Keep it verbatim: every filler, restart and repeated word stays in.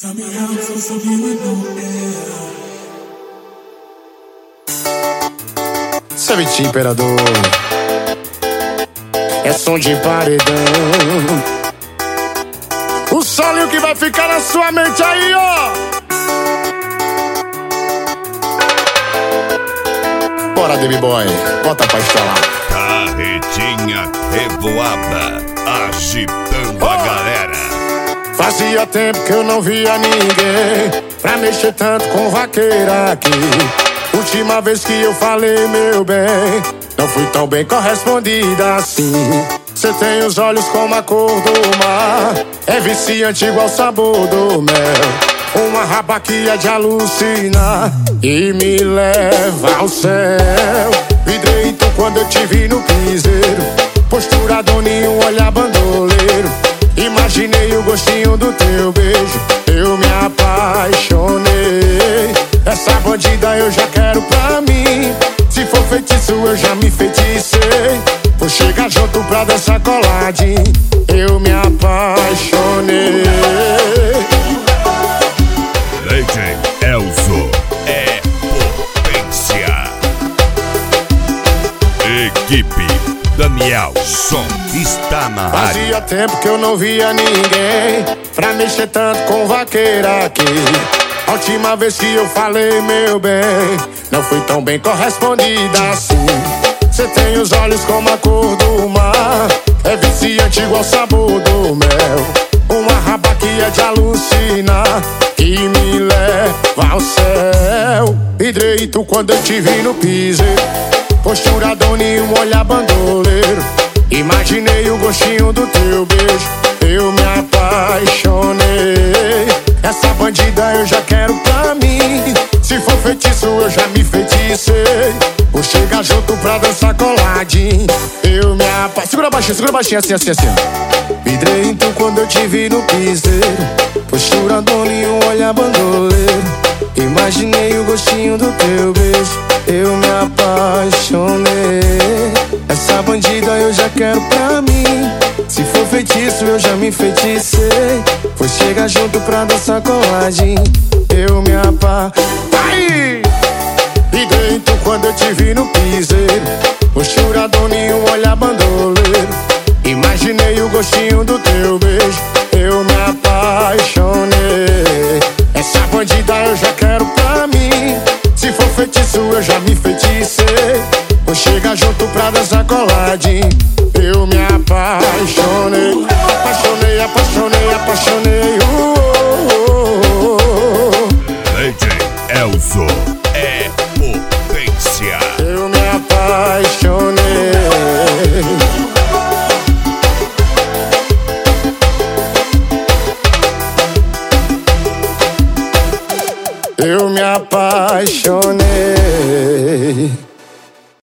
Tell me how I'm supposed to be with no air. Sabe, imperador, é som de paredão. O solo que vai ficar na sua mente aí, ó. Bora, Baby Boy, bota pra estralar. Carretinha revoada, agitando oh. a galera. Fazia tempo que eu não via ninguém pra mexer tanto com vaqueira aqui. Última vez que eu falei, meu bem, não fui tão bem correspondida assim. Cê tem os olhos como a cor do mar, é viciante igual o sabor do mel. Uma raba que é de alucinar e me leva ao céu. Vidreito quando eu te vi no piseiro, postura doninho, um olhar bandoleiro. Imaginei o gostinho do teu beijo, eu me apaixonei. Essa bandida eu já quero pra mim, se for feitiço eu já me feticei. Vou chegar junto pra dançar coladinho, eu me apaixonei. Leite Elzo é potência. Equipe Daniel Som está na área. Fazia tempo que eu não via ninguém pra mexer tanto com vaqueira aqui. A última vez que eu falei, meu bem, não fui tão bem correspondida assim. Cê tem os olhos como a cor do mar, é viciante igual o sabor do mel. Uma raba que é de alucinar e me leva ao céu. Vidreito quando eu te vi no piseiro, postura doninho, um olhar bandoleiro. Imaginei o gostinho do teu beijo, eu me apaixonei. Essa bandida eu já quero pra mim, se for feitiço eu já me feticei. Vou chegar junto pra dançar coladinho, eu me apaixonei. Segura baixinho, segura baixinho, assim, assim, assim. Vidreito quando eu te vi no piseiro, postura doninho, um olhar bandoleiro. Imaginei o gostinho do teu beijo, eu me apaixonei. Essa bandida eu já quero pra mim, se for feitiço eu já me feticei. Vou chegar junto pra dançar coladinho, eu me apaixonei. E dentro quando eu te vi no piseiro, postura doninho, um olhar bandoleiro. Imaginei o gostinho do teu beijo, eu me apaixonei. Essa bandida eu já quero pra mim, se for feitiço eu já me feticei. Vou chegar junto pra dançar coladinho, eu me apaixonei. Apaixonei, apaixonei, apaixonei. uh, uh, uh, uh. Leite Elzo é potência. Eu me apaixonei. Eu me apaixonei.